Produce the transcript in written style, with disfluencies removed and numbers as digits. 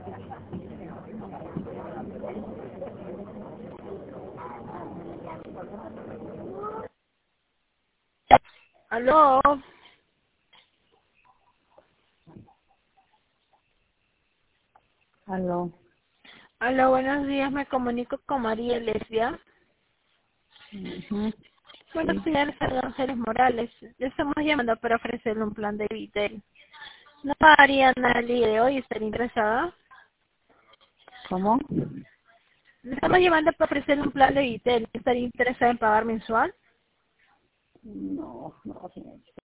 Aló. Aló. Aló, buenos días. Me comunico con María Lesbia. Ujú. Bueno, Sí. señora Ángeles Morales, le estamos llamando para ofrecerle un plan de Vitel. ¿No pagaría nada el día de hoy? ¿Estaría interesada? ¿Cómo? Le estamos llamando para ofrecerle un plan de Vitel. ¿Estaría interesada en pagar mensual? No, no, señor.